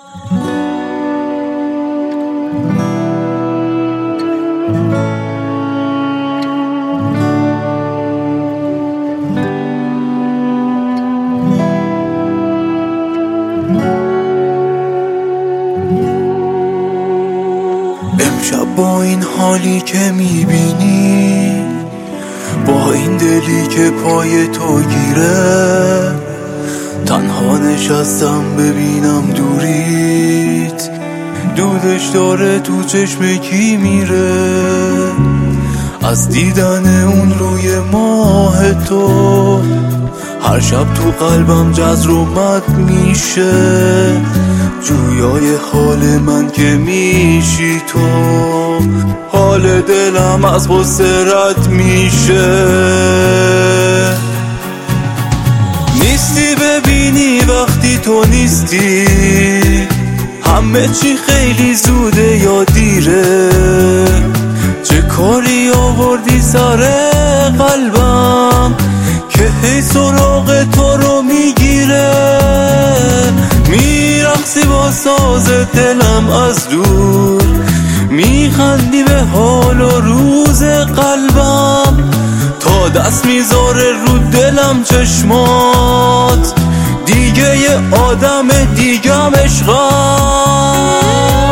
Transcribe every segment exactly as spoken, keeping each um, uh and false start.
امشب با این حالی که میبینی، با این دلی که پای تو گیره، تنها نشستم ببینم دوریت، دودش داره تو چشم کی میره. از دیدن اون روی ماه تو هر شب تو قلبم جذر و مد میشه، جویای حال من که میشی تو، حال دلم از غصه رد میشه. نیستی ببینی وقتی تو نیستی، همه چی خیلی زوده یا دیره، چه کاری آوردی سر قلبم که هی سراغ تو رو میگیره. میرقصی با ساز دلم از دور، میخندی به حال و روز قلبم، تا دست میذاره رو دلم چشمات، دیگه یه آدم دیگم عشقم.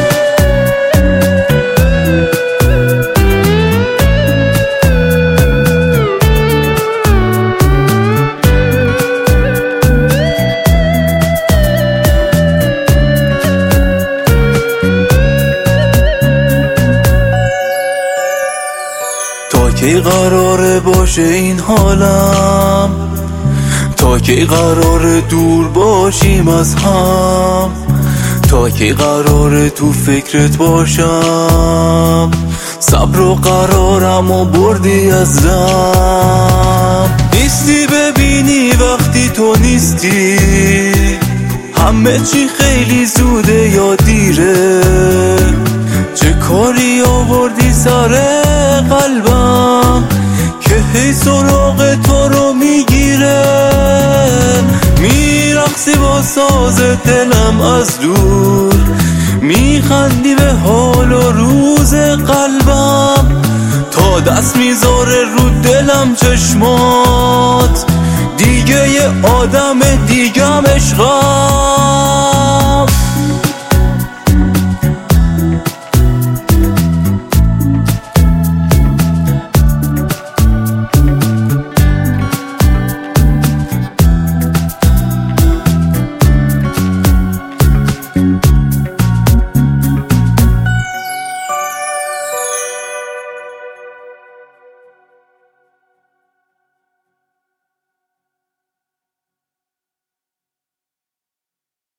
تا کی قراره باشه این حالم، تا کی قراره دور باشیم از هم، تا کی قراره تو فکرت باشم، صبر و قرارم و بردی از دم. نیستی ببینی وقتی تو نیستی، همه چی خیلی زوده یا دیره، چه کاری آوردی سر قلبم که هی سراغ تو رو میگیره. میرقصی با ساز دلم از دور، میخندی به حال و روز قلبم، تا دست میذاره رو دلم چشمات، دیگه یه آدم دیگم عشقم.